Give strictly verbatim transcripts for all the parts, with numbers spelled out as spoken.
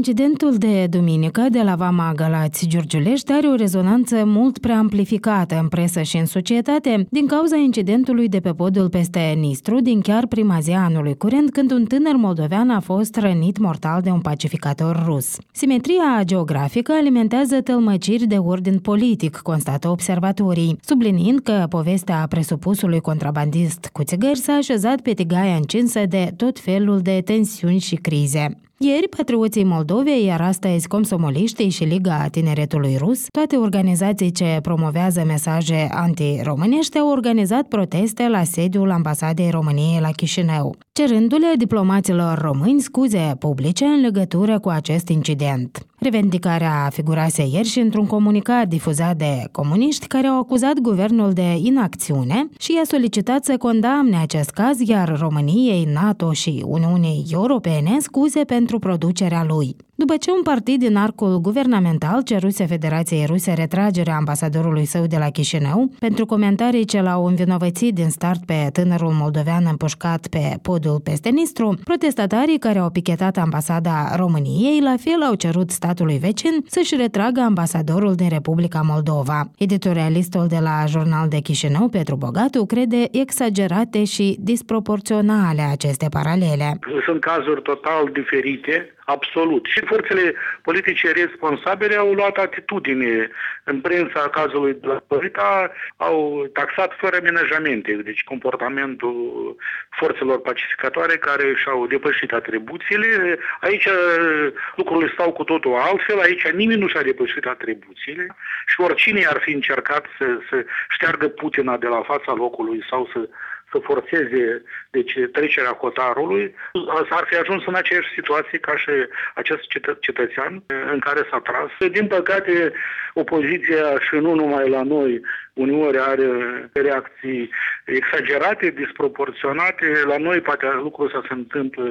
Incidentul de duminică de la Vama Galați-Giurgiulești are o rezonanță mult prea amplificată în presă și în societate din cauza incidentului de pe podul peste Nistru din chiar prima zi a anului curent, când un tânăr moldovean a fost rănit mortal de un pacificator rus. Simetria geografică alimentează tălmăciri de ordin politic, constată observatorii, subliniind că povestea presupusului contrabandist cu țigări s-a așezat pe tigaia încinsă de tot felul de tensiuni și crize. Ieri, Patrioții Moldovei, iar astăzi Komsomoliștii și Liga Tineretului Rus, toate organizații ce promovează mesaje anti-românești, au organizat proteste la sediul Ambasadei României la Chișinău, cerându-le diplomaților români scuze publice în legătură cu acest incident. Revendicarea figurase ieri și într-un comunicat difuzat de comuniști care au acuzat guvernul de inacțiune și i-a solicitat să condamne acest caz, iar României, NATO și Uniunii Europene scuze pentru producerea lui. După ce un partid din arcul guvernamental ceruse Federației Ruse retragerea ambasadorului său de la Chișinău pentru comentarii ce l-au învinovățit din start pe tânărul moldovean împușcat pe podul peste Nistru, protestatarii care au pichetat ambasada României la fel au cerut statului vecin să-și retragă ambasadorul din Republica Moldova. Editorialistul de la Jurnal de Chișinău, Petru Bogatu, crede exagerate și disproporționale aceste paralele. Sunt cazuri total diferite. Absolut. Și forțele politice responsabile au luat atitudine. În prensa cazului de la Florida au taxat fără amenajamente, deci comportamentul forțelor pacificatoare care și-au depășit atribuțiile. Aici lucrurile stau cu totul altfel, aici nimeni nu și-a depășit atribuțiile și oricine ar fi încercat să, să șteargă Putina de la fața locului sau să să forțeze deci, trecerea hotarului, s-ar fi ajuns în aceeași situație ca și acest cetă- cetățean în care s-a tras. Din păcate, opoziția și nu numai la noi, uneori are reacții exagerate, disproporționate. La noi poate lucrul ăsta se întâmplă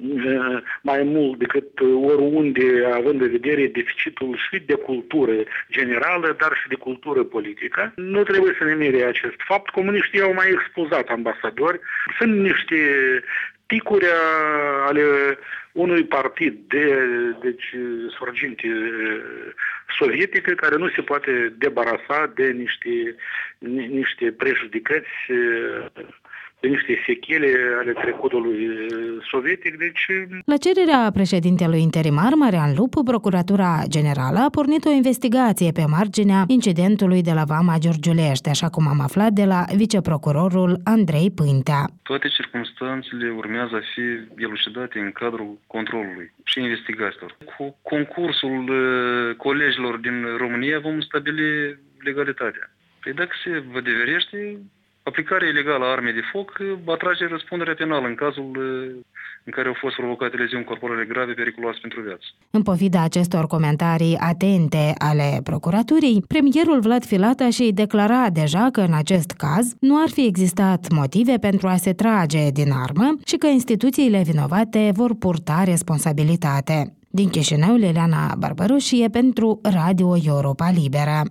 mai mult decât oriunde, având în vedere deficitul și de cultură generală, dar și de cultură politică. Nu trebuie să ne mire acest fapt. Comuniștii au mai expulzat ambasadori. Sunt niște ticuri ale unui partid de deci, sorginte sovietică care nu se poate debarasa de niște, niște prejudicăți, de niște sechele ale trecutului sovietic. Deci... La cererea președintelui interimar Marian Lupu, Procuratura Generală a pornit o investigație pe marginea incidentului de la Vama Giurgiulești, așa cum am aflat de la viceprocurorul Andrei Pântea. Toate circumstanțele urmează a fi elucidate în cadrul controlului și investigațiilor. Cu concursul colegilor din România vom stabili legalitatea. Păi dacă se vădeverește, aplicarea ilegală a armei de foc atrage răspunderea penală în cazul în care au fost provocate leziuni corporale grave periculoase pentru viață. În pofida acestor comentarii atente ale procuraturii, premierul Vlad Filata și declara deja că în acest caz nu ar fi existat motive pentru a se trage din armă și că instituțiile vinovate vor purta responsabilitate. Din Chișinău, Liliana Barbaroșie pentru Radio Europa Liberă.